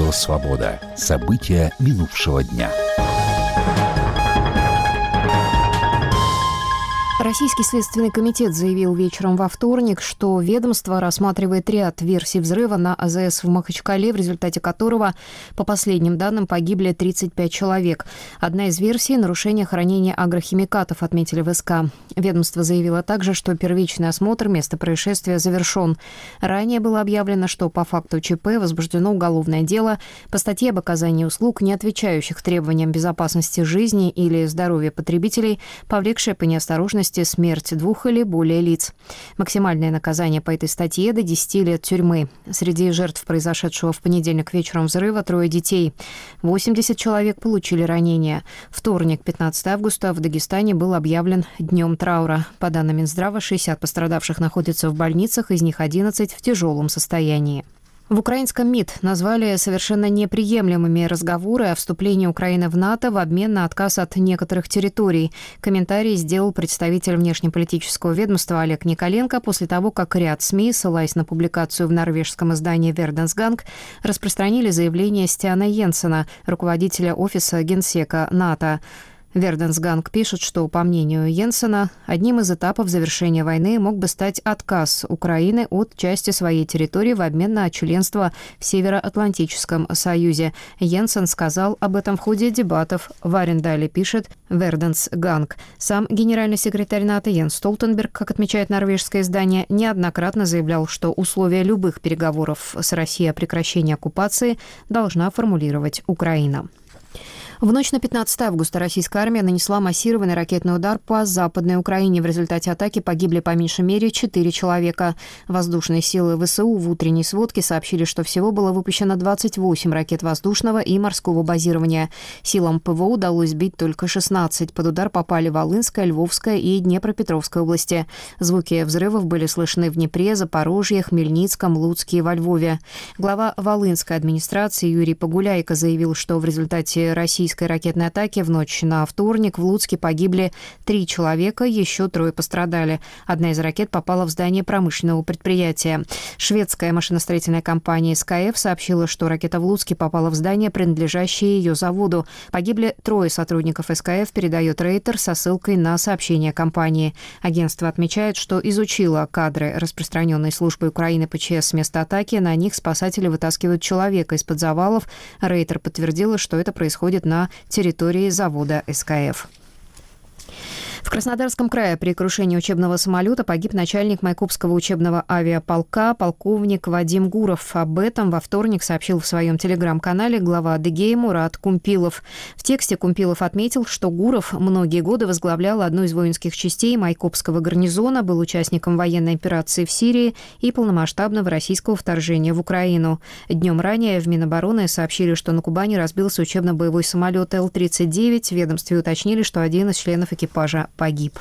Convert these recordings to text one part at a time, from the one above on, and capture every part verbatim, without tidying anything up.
Радио «Свобода». События минувшего дня. Российский следственный комитет заявил вечером во вторник, что ведомство рассматривает ряд версий взрыва на АЗС в Махачкале, в результате которого, по последним данным, погибли тридцать пять человек. Одна из версий – нарушение хранения агрохимикатов, отметили в СК. Ведомство заявило также, что первичный осмотр места происшествия завершен. Ранее было объявлено, что по факту ЧП возбуждено уголовное дело по статье об оказании услуг, не отвечающих требованиям безопасности жизни или здоровья потребителей, повлекшее по неосторожности смерть двух или более лиц. Максимальное наказание по этой статье до десяти лет тюрьмы. Среди жертв произошедшего в понедельник вечером взрыва трое детей. восемьдесят человек получили ранения. Вторник, пятнадцатого августа, в Дагестане был объявлен днем траура. По данным Минздрава, шестьдесят пострадавших находятся в больницах, из них одиннадцать в тяжелом состоянии. В украинском МИД назвали совершенно неприемлемыми разговоры о вступлении Украины в НАТО в обмен на отказ от некоторых территорий. Комментарий сделал представитель внешнеполитического ведомства Олег Николенко после того, как ряд СМИ, ссылаясь на публикацию в норвежском издании «Verdens Gang», распространили заявление Стяна Йенсена, руководителя офиса генсека НАТО. Verdens Gang пишет, что, по мнению Йенсена, одним из этапов завершения войны мог бы стать отказ Украины от части своей территории в обмен на членство в Североатлантическом союзе. Йенсен сказал об этом в ходе дебатов в Арендале, пишет Verdens Gang. Сам генеральный секретарь НАТО Йенс Столтенберг, как отмечает норвежское издание, неоднократно заявлял, что условия любых переговоров с Россией о прекращении оккупации должна формулировать Украина. В ночь на пятнадцатое августа российская армия нанесла массированный ракетный удар по Западной Украине. В результате атаки погибли по меньшей мере четыре человека. Воздушные силы ВСУ в утренней сводке сообщили, что всего было выпущено двадцать восемь ракет воздушного и морского базирования. Силам ПВО удалось сбить только шестнадцать. Под удар попали Волынская, Львовская и Днепропетровская области. Звуки взрывов были слышны в Днепре, Запорожье, Хмельницком, Луцке и во Львове. Глава Волынской администрации Юрий Погуляйко заявил, что в результате России российской ракетной атаки в ночь на вторник в Луцке погибли три человека, еще трое пострадали. Одна из ракет попала в здание промышленного предприятия. Шведская машиностроительная компания эс ка эф сообщила, что ракета в Луцке попала в здание, принадлежащее ее заводу. Погибли трое сотрудников эс ка эф, передает Рейтер со ссылкой на сообщение компании. Агентство отмечает, что изучило кадры, распространенные службой Украины ПЧС с места атаки. На них спасатели вытаскивают человека из-под завалов. Рейтер подтвердила, что это происходит на на территории завода эс ка эф. В Краснодарском крае при крушении учебного самолета погиб начальник Майкопского учебного авиаполка полковник Вадим Гуров. Об этом во вторник сообщил в своем телеграм-канале глава Адыгеи Мурат Кумпилов. В тексте Кумпилов отметил, что Гуров многие годы возглавлял одну из воинских частей Майкопского гарнизона, был участником военной операции в Сирии и полномасштабного российского вторжения в Украину. Днем ранее в Минобороны сообщили, что на Кубани разбился учебно-боевой самолет эл тридцать девять. В ведомстве уточнили, что один из членов экипажа погиб.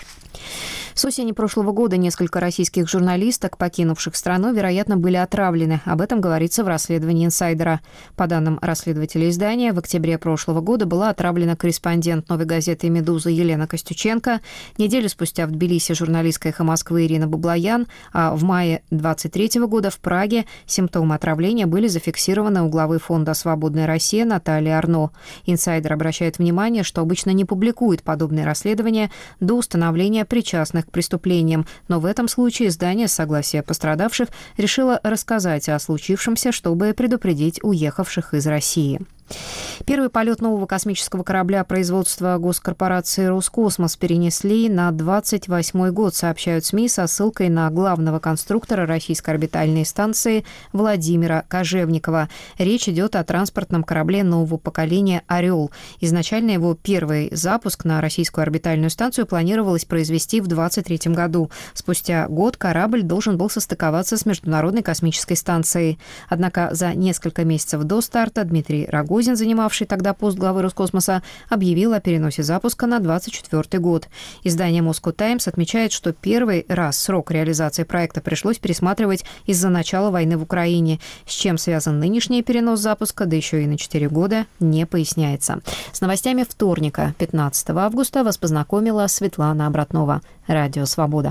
С осени прошлого года несколько российских журналисток, покинувших страну, вероятно, были отравлены. Об этом говорится в расследовании «Инсайдера». По данным расследователя издания, в октябре прошлого года была отравлена корреспондент «Новой газеты» «Медуза» Елена Костюченко. Неделю спустя в Тбилиси журналистка «Эхо Москвы» Ирина Баблоян, а в мае двадцать третьего года в Праге симптомы отравления были зафиксированы у главы фонда «Свободная Россия» Натальи Арно. «Инсайдер» обращает внимание, что обычно не публикует подобные расследования до установления причастных к преступлениям, но в этом случае издание с согласия пострадавших решило рассказать о случившемся, чтобы предупредить уехавших из России. Первый полет нового космического корабля производства госкорпорации «Роскосмос» перенесли на двадцать восьмой год, сообщают СМИ со ссылкой на главного конструктора российской орбитальной станции Владимира Кожевникова. Речь идет о транспортном корабле нового поколения «Орел». Изначально его первый запуск на российскую орбитальную станцию планировалось произвести в двадцать третьем году. Спустя год корабль должен был состыковаться с Международной космической станцией. Однако за несколько месяцев до старта Дмитрий Рогозин, занимавший тогда пост главы Роскосмоса, объявил о переносе запуска на двадцать четвёртый год. Издание Moscow Times отмечает, что первый раз срок реализации проекта пришлось пересматривать из-за начала войны в Украине. С чем связан нынешний перенос запуска, да еще и на четыре года, не поясняется. С новостями вторника, пятнадцатого августа, вас познакомила Светлана Обратнова. Радио «Свобода».